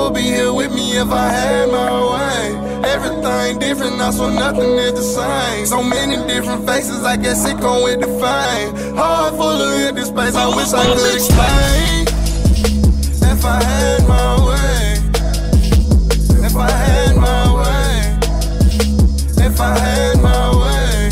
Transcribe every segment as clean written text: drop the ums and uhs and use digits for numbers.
would be here with me if I had my way. Everything different, I swear nothing is the same. So many different faces, I guess it come with the fame. Heart full of empty space, I wish I could explain. If I had my way, if I had my way, if I had my way,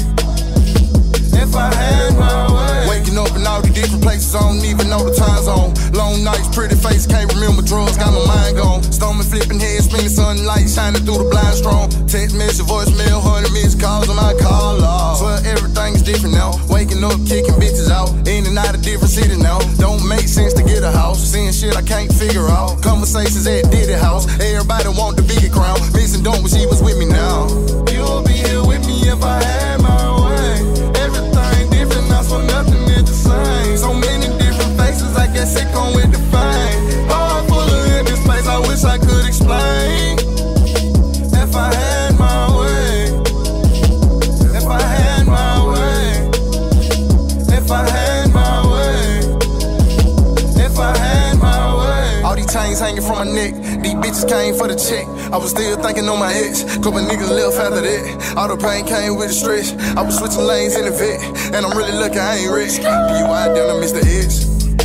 if I had my way. Waking up in all these different places, I don't even know the time zone. Long nights, pretty face, can't remember drugs, got my mind gone. Stomach flipping, head spinning, sunlight shining through the blind strong. Text message, voicemail, 100 missed calls on my call off. Swear everything is different now. Waking up, kicking bitches out, in and out of different cities now. Don't make sense to get a house, seeing shit I can't figure out. Conversations at Diddy house, everybody want the bigger crown. Missing don't wish he was with me now. You'll be here with me if I had my way. Everything different, I swear nothing is the same. So many different faces, I guess it come with the fame. Heart full of empty space, I wish I could explain. If I had my way, if I had my way, if I had my way, if I had my way. All these chains hanging from my neck, these bitches came for the check. I was still thinking on my ex, couple niggas left after that. All the pain came with the stretch, I was switching lanes in the vet. And I'm really lucky I ain't rich. DUI down, I missed the edge.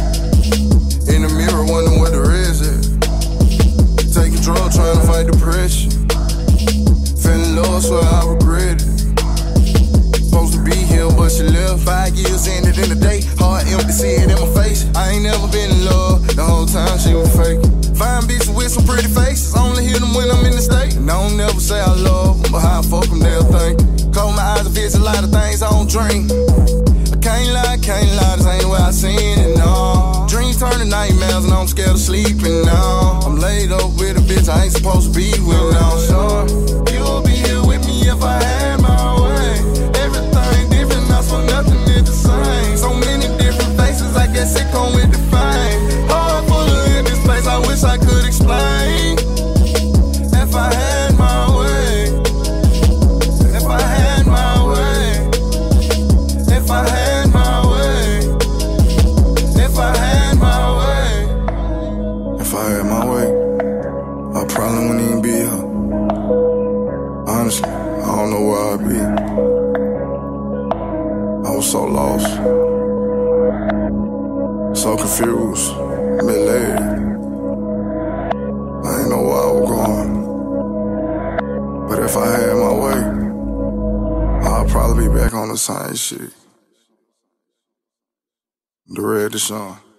In the mirror, wondering what the rest is. Taking drugs, trying to fight depression. Feeling low, swear I regret it. Supposed to be here, but she left. 5 years ended in a day. Heart empty, see it in my face. I ain't never been in love, the whole time she was fake. Fine bitches with some pretty faces, only hear them when I'm in the state. And I don't never say I love them, but how I fuck them, they'll think. Close my eyes and visit a lot of things I don't dream. I can't lie, this ain't where I seen it, no. Dreams turn to nightmares and I'm scared of sleeping now. I'm laid up with a bitch I ain't supposed to be with now, sure. You'll be here with me if I had my way. Everything different, I swear nothing is the same. So many different faces, I guess it come with the fame. Heart full of empty space, I wish I could explain. If I had my way, if I had my way, if I had my way, if I had my way. If I had my way, I probably wouldn't even be here. Honestly, I don't know where I'd be. I was so lost, so confused, misled. I ain't know where I was going. But if I had my way, I'd probably be back on the same shit. The Red Deshaun.